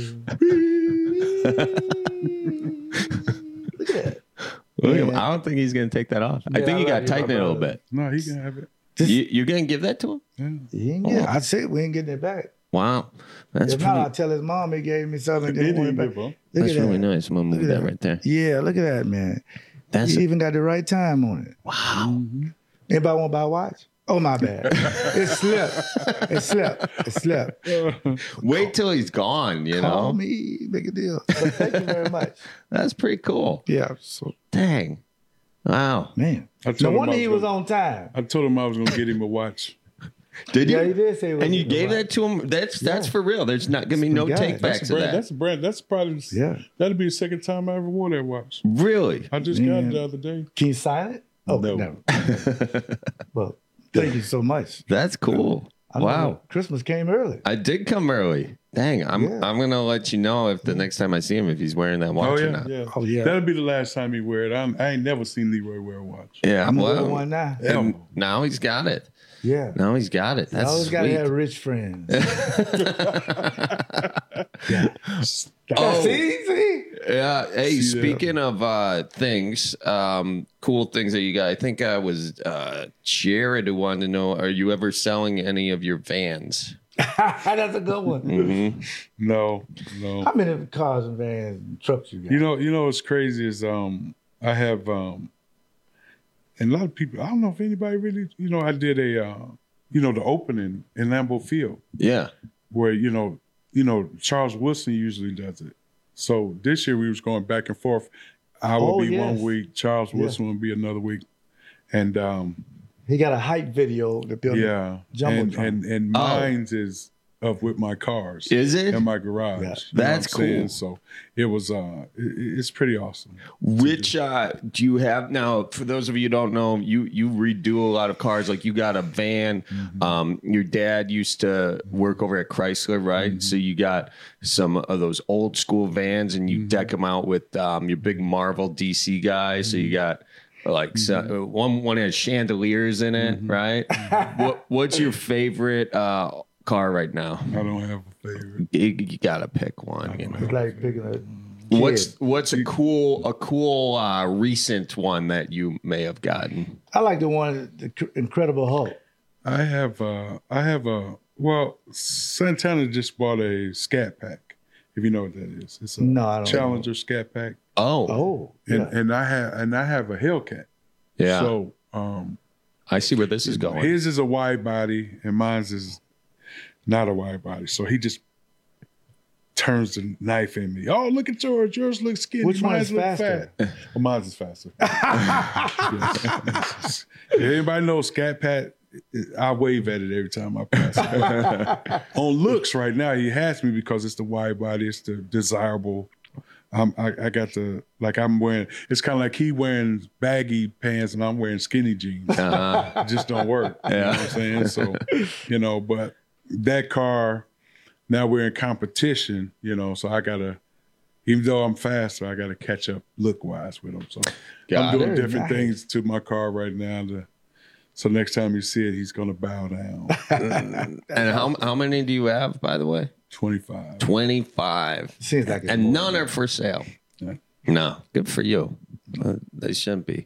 Look at that. Look at him. I don't think he's gonna take that off. I think you got to tighten it a little bit. No, he can have it. You're gonna give that to him? Yeah, I said we ain't getting it back. Wow, that's if not, I'll tell his mom he gave me something. He didn't give up. That's really nice. I'm gonna move that right there. Yeah, look at that, man. That's you even got the right time on it. Wow. Anybody want to buy a watch? Oh, my bad. It slipped. Wait till he's gone, you Call know? me, big a deal. But thank you very much. That's pretty cool. Yeah. So Dang. Wow. Man. I told No him wonder I he was on time. I told him I was gonna get him a watch. Did you? Yeah, he did say he was And you on gave time. that to him? That's for real. There's not gonna be no That's take backs of that. That's a brand. That's probably that'll be the second time I ever wore that watch. Really? I just got it the other day. Can you sign it? Oh, No. Well, thank you so much. That's cool. I know Wow. Christmas came early. I did come early. Dang, I'm gonna let you know if the next time I see him if he's wearing that watch Oh or yeah, not. yeah. Oh, yeah. That'll be the last time he wear it. I ain't never seen Leroy wear a watch. Yeah, I'm well, wearing one now. and now he's got it. Yeah. Now he's got it. You That's always got to sweet. have rich friends. Oh. See? Yeah. Hey, See that? speaking of things, cool things that you got. I think I was Jared who wanted to know: are you ever selling any of your vans? That's a good one. Mm-hmm. No. How many cars and vans and trucks you got? You know what's crazy is I have and a lot of people. I don't know if anybody really. I did a the opening in Lambeau Field Yeah. where Charles Wilson usually does it. So this year we was going back and forth. I would be yes. 1 week, Charles Wilson would be another week, and He got a hype video to build yeah, Jumbotron. and mine's is of with my cars. Is it? in my garage? Yeah. You know That's what I'm saying? cool. So it was it's pretty awesome. Which do you have now? For those of you who don't know, you redo a lot of cars. Like you got a van. Your dad used to work over at Chrysler, right? So you got some of those old school vans, and you deck them out with your big Marvel DC guys. So you got like one has chandeliers in it, right? What's your favorite car right now? I don't have a favorite. You gotta pick one. You know? It's like picking a What's a cool recent one that you may have gotten? I like the one, the Incredible Hulk. I have well, Santana just bought a Scat Pack. If you know what that is, it's a No, I don't Challenger Scat Pack. Oh, And I have a Hellcat. Yeah. So I see where this is going. his is a wide body and mine's is not a wide body. So he just turns the knife in me. Oh, look at yours. Yours looks skinny. Which one Mine's is look faster? fat. Well, mine's is faster. If anybody knows Scat Pat, I wave at it every time I pass it. On looks right now, he has me because it's the wide body. It's the desirable. I got the, like I'm wearing, it's kind of like he wearing baggy pants and I'm wearing skinny jeans. It just don't work. You know what I'm saying? So, but that car, now we're in competition, so I got to, even though I'm faster, I got to catch up look-wise with him. So I'm doing different things to my car right now. So next time you see it, he's going to bow down. And how many do you have, by the way? 25. 25. Seems like it's and more none are for sale. Yeah. No, good for you. They shouldn't be.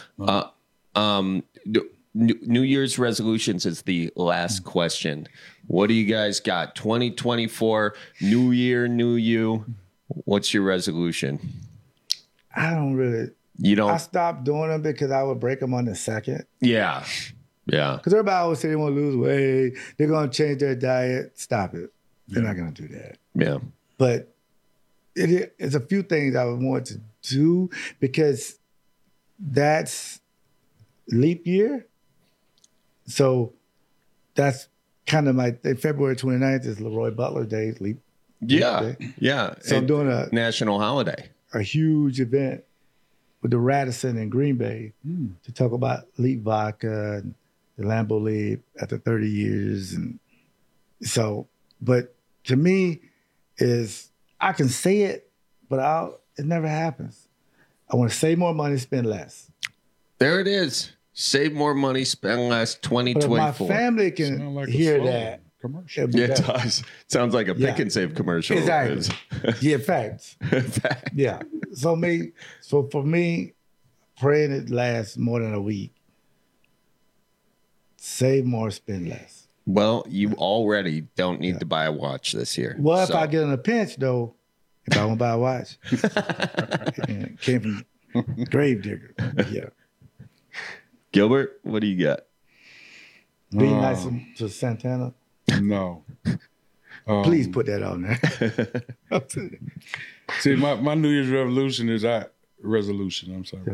New Year's resolutions is the last question. What do you guys got? 2024, new year, new you. What's your resolution? I don't really. You don't. I stopped doing them because I would break them on the second. Yeah. Because everybody always say they want to lose weight. They're going to change their diet. Stop it. They're not going to do that. Yeah. But it's a few things I would want to do because that's leap year. So that's kind of my February 29th is Leroy Butler Day. Leap Day. Yeah. So I'm doing a national holiday, a huge event with the Radisson in Green Bay to talk about Leap Vodka and the Lambeau Leap after 30 years. And so, but to me is I can say it, but it never happens. I want to save more money, spend less. There it is. Save more money, spend less. 2024. But if my family can hear that. Commercial. Yeah, it does. Sounds like a pick and save commercial. Exactly. Yeah, facts. Yeah. So for me, praying it lasts more than a week. Save more, spend less. Well, you already don't need to buy a watch this year. Well, if I get in a pinch, though, if I want to buy a watch, it came from Gravedigger. Yeah. Gilbert, what do you got? Be nice to Santana. No. Please put that on there. See, my New Year's resolution is resolution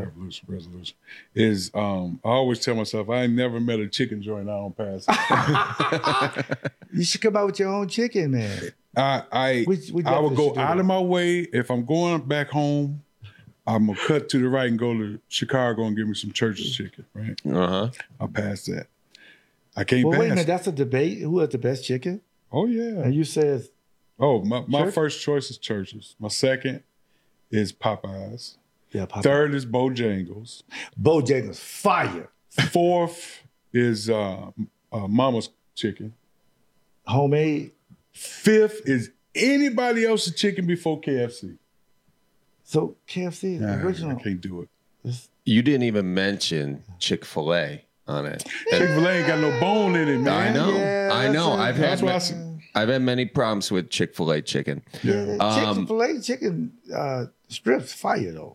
is I always tell myself I ain't never met a chicken joint I don't pass. You should come out with your own chicken, man. I would go out of my way. If I'm going back home, I'm gonna cut to the right and go to Chicago and get me some Church's chicken, right? I'll pass that. I can't pass. Wait a minute, that's a debate. Who has the best chicken? Oh yeah. And you said, my first choice is Church's. My second is Popeyes. Yeah, Popeyes. Third is Bojangles. Bojangles, fire. Fourth is Mama's chicken. Homemade. Fifth is anybody else's chicken before KFC. So KFC is original. I can't do it. You didn't even mention Chick-fil-A on it. Chick-fil-A ain't got no bone in it, man. I know. Yeah, I know. that's I've had many problems with Chick-fil-A chicken. Yeah. Chick-fil-A chicken strips fire though.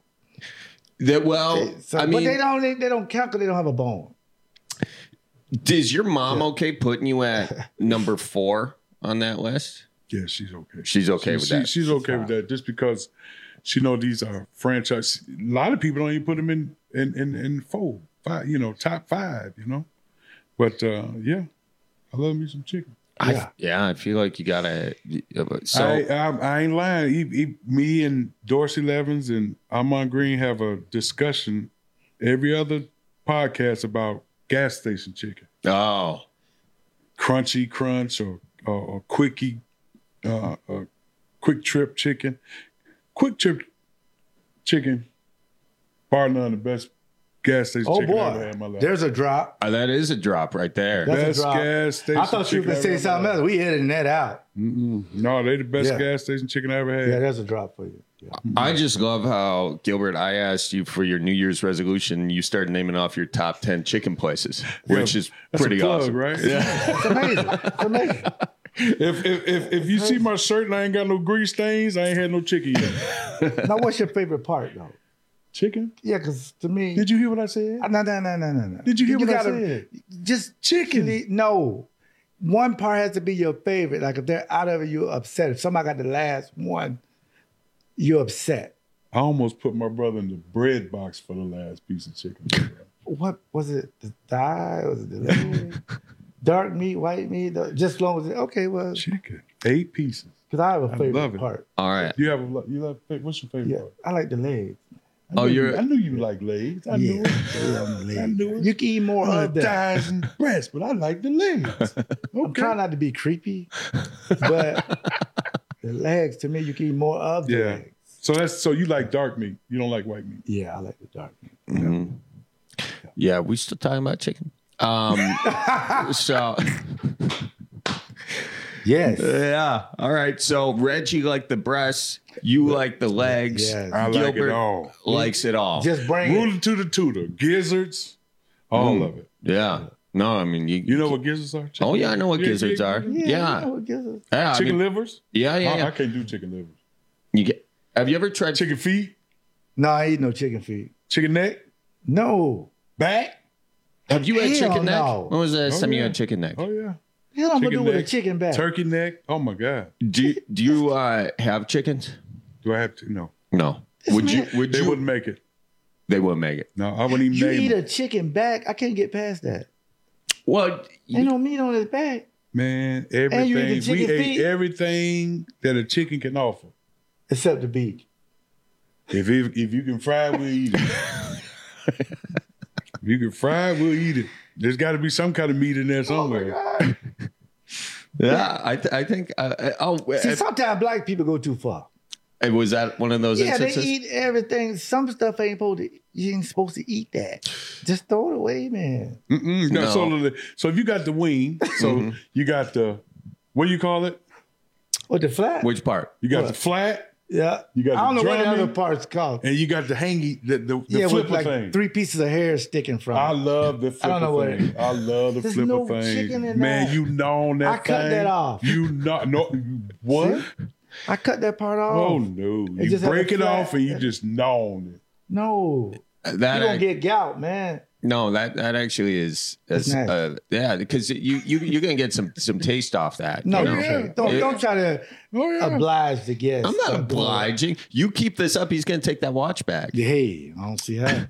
I mean, but they don't count because they don't have a bone. Is your mom okay putting you at number 4 on that list? Yeah, she's okay. She's okay with that. She's okay with that just because she know these are franchise. A lot of people don't even put them in 4, 5, top 5, But yeah, I love me some chicken. I feel like you gotta. So I ain't lying. Me and Dorsey Levens and Armand Green have a discussion every other podcast about gas station chicken. Oh, Crunchy Crunch or Quickie, Quick Trip chicken. Quick Trip chicken, bar none, the best gas station chicken I ever had in my life. There's a drop. That is a drop right there. Best gas station. I thought you were going to say something else. We editing that out. No, they the best gas station chicken I ever had. Yeah, there's a drop for you. Yeah. I just love how, Gilbert, I asked you for your New Year's resolution. You started naming off your top 10 chicken places, which is pretty awesome. Right? Yeah. It's amazing. It's amazing. If you see my shirt and I ain't got no grease stains, I ain't had no chicken yet. Now, what's your favorite part, though? Chicken? Yeah, because to me... Did you hear what I said? No. Did you hear what I said? Just chicken. No. One part has to be your favorite. Like, if they're out of it, you're upset. If somebody got the last one, you're upset. I almost put my brother in the bread box for the last piece of chicken. What was it? The thigh? Was it the leg? Dark meat, white meat? Just as long as okay, well... Chicken. 8 pieces. Because I have a favorite part. All right. You love what's your favorite part? I like the legs. I knew you like legs. I knew it. I knew it. You can eat more of that. Thighs and breasts, but I like the legs. Okay. I'm trying not to be creepy, but the legs, to me, you can eat more of the legs. So you like dark meat. You don't like white meat. Yeah, I like the dark meat. Mm-hmm. Yeah, we still talking about chicken. So yes. Yeah. All right. So Reggie liked the breasts. You like the legs. Yes. I like it all. Likes it all. Just bring Rooter to the tutor. Gizzards. All of it. Yeah. No, I mean you know what gizzards are? Oh yeah, I know what gizzards are. Yeah. I know what gizzards. Yeah, chicken livers? Yeah. I can't do chicken livers. Have you ever tried chicken feet? No, I eat no chicken feet. Chicken neck? No. Back? Have you had chicken neck? No. When was the last time you had chicken neck? Oh yeah. Hell, I'm gonna do with a chicken back. Turkey neck. Oh my God. Do you have chickens? Do I have to? No. No. They wouldn't make it. They wouldn't make it. No, I wouldn't even You name eat it. a chicken back, I can't get past that. Well, ain't no meat on his back. Man, And you eat the everything. We chicken ate feet? everything that a chicken can offer. Except the beak. If you can fry it, we'll eat it. If you can fry it, we'll eat it. There's got to be some kind of meat in there somewhere. Oh my God. Yeah, I think. See, sometimes black people go too far. And was that one of those instances? They eat everything. Some stuff you ain't supposed to eat that. Just throw it away, man. No. So if you got the wing, so you got the, what do you call it? What, the flat? Which part? You got the flat. Yeah. You got I don't the know what the drumming, other part's called. and you got the hangy, the with flipper like thing. 3 pieces of hair sticking from it. I love the flipper I don't know what thing. I love the There's flipper no thing. chicken in Man, that. you gnaw that I cut thing. that off. You no what? I cut that part off. Oh no! It You just had break a it flat- off and you just gnaw it. No. That you don't get gout, man. No, that actually is because you're gonna get some taste off that. No, you know? don't try to oblige the guest. I'm not obliging. You keep this up, he's gonna take that watch back. Hey, I don't see how.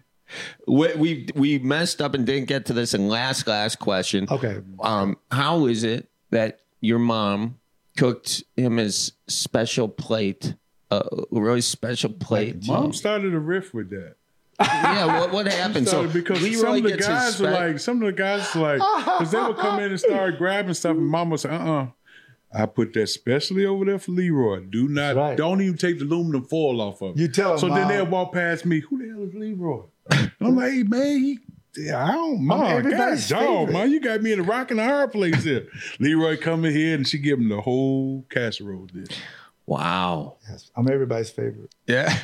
we messed up and didn't get to this in last question. Okay. How is it that your mom cooked him his special plate, a really special plate? Mom started a riff with that. Yeah, what happened? So because Leroy some of the gets his guys were like, because they would come in and start grabbing stuff, and Mama would say, I put that specially over there for Leroy. Don't even take the aluminum foil off of it. You tell him, so Mom. then they'll walk past me. Who the hell is Leroy? I'm like, hey man, I don't mind. everybody's God, favorite. man, you got me in a rock and a hard place here. Leroy come in here and she give him the whole casserole dish. Wow. Yes, I'm everybody's favorite. Yeah.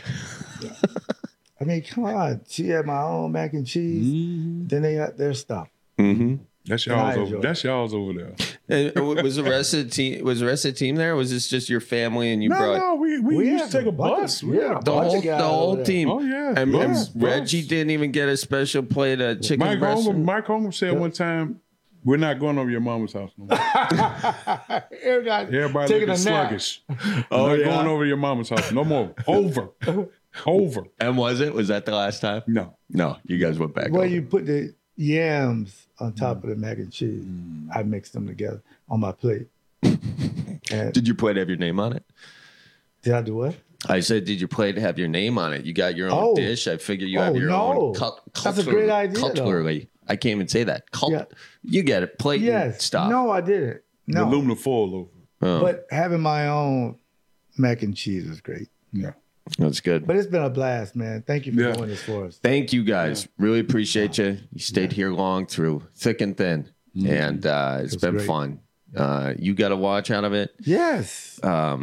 I mean, come on. She had my own mac and cheese. Then they got their stuff. Mm-hmm. That's And I y'all's enjoy over. That's y'all's over there. And was the rest of the team? Was the rest of the team there? Or was this just your family and you brought? No, we used to take a bus. The whole team. Oh yeah. And Bus. Reggie didn't even get a special plate of chicken breast. Mike Holmes said one time, "We're not going over your mama's house no more." Everybody taking looking a nap. sluggish. Not going over your mama's house no more. Over. And was that the last time? No. You guys went back. Well, over. you put the yams on top of the mac and cheese. I mixed them together on my plate. Did your plate have your name on it? Did I do what? I said, did your plate have your name on it? You got your own dish. I figure you have your own That's a great idea, cutlery. I can't even say that. You get it. Plate and stuff. No, I didn't. The No. aluminum foil over. But having my own mac and cheese is great. Yeah. That's good. But it's been a blast, man. Thank you for doing this for us. Thank you guys. Really appreciate you. You stayed here long through thick and thin. And it's been great. fun. You got a watch out of it. Yes.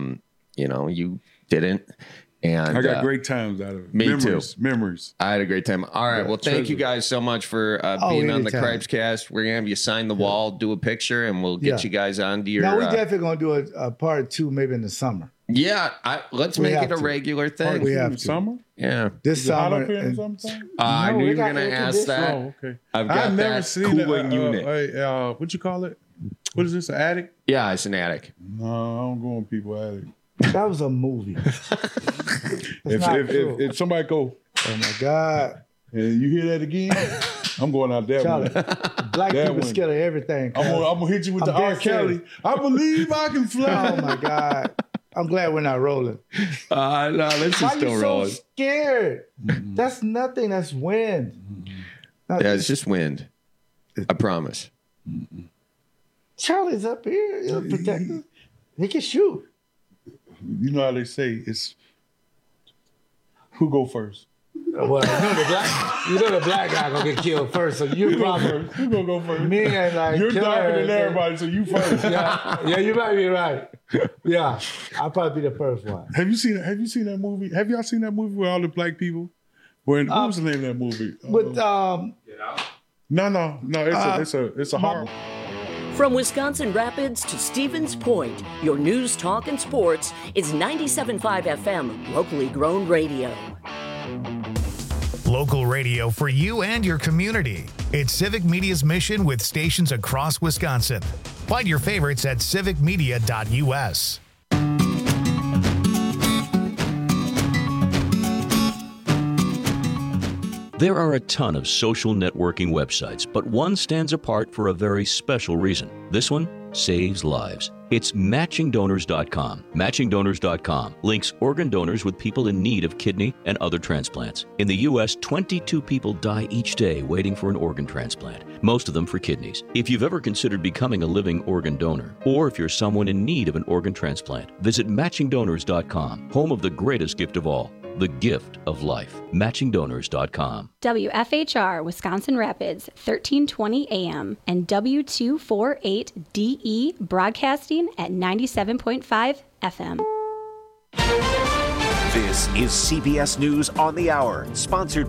You didn't. And I got great times out of it. Me too. Memories. I had a great time. All right. Yeah, well, thank you treasure. guys so much for being on the anytime. Cripes Cast. We're going to have you sign the wall, do a picture, and we'll get Yeah. you guys onto your... Now, we definitely going to do a part 2 maybe in the summer. Yeah, let's We make have it a to. regular thing. We have In to. summer? Yeah. This Is it hot summer. up here in and- the summertime? I No, knew we you were got going to air ask that. Oh, okay. I've got I've never that seen cooling unit. What you call it? What is this, an attic? Yeah, it's an attic. No, I don't go in people's attic. That was a movie. If somebody go, oh my God. and you hear that again, I'm going out there. Charlie, black That people one. scared of everything. I'm gonna hit you with I'm the R. dead serious. Kelly. I believe I can fly. Oh my God. I'm glad we're not rolling. No, this is Why still you so rolling. scared? That's nothing. That's wind. Yeah, it's just wind. I promise. Charlie's up here. He'll protect us. He can shoot. You know how they say it's who go first. Well, you know the black guy gonna get killed first, so you probably Who gonna go first? me and like You're killer darker than and- everybody, so you first. Yeah, you might be right. Yeah, I'll probably be the first one. Have you seen that movie? Have y'all seen that movie with all the black people? What was the name of that movie? But No. It's a horror. From Wisconsin Rapids to Stevens Point, your news, talk, and sports is 97.5 FM, locally grown radio. Local radio for you and your community. It's Civic Media's mission with stations across Wisconsin. Find your favorites at civicmedia.us. There are a ton of social networking websites, but one stands apart for a very special reason. This one saves lives. It's MatchingDonors.com. MatchingDonors.com links organ donors with people in need of kidney and other transplants. In the U.S., 22 people die each day waiting for an organ transplant. most of them for kidneys. If you've ever considered becoming a living organ donor, or if you're someone in need of an organ transplant, visit MatchingDonors.com, home of the greatest gift of all, the gift of life. MatchingDonors.com. WFHR Wisconsin Rapids, 1320 AM, and W248DE broadcasting at 97.5 FM. This is CBS News on the Hour, sponsored